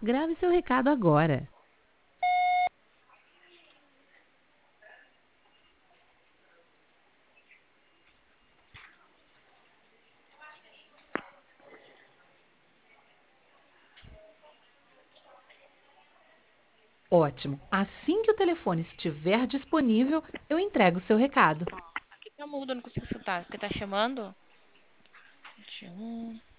Grave seu recado agora. Ótimo. Assim que o telefone estiver disponível, eu entrego o seu recado. Aqui tá mudo, eu não consigo escutar. Porque tá chamando? 21.